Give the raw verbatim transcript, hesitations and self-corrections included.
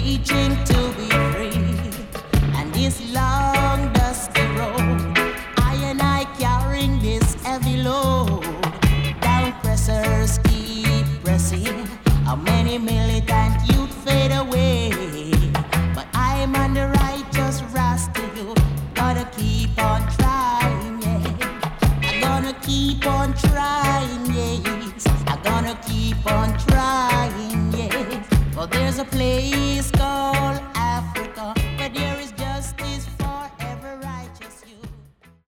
reaching to be free. And this long dusty road, I and I carrying this heavy load. Down pressers keep pressing. How many militant youth fade away? But I'm on the righteous rascal. Gotta keep on trying, yeah. I'm gonna keep on trying, yes. I'm gonna keep on trying, yes. For there's a place called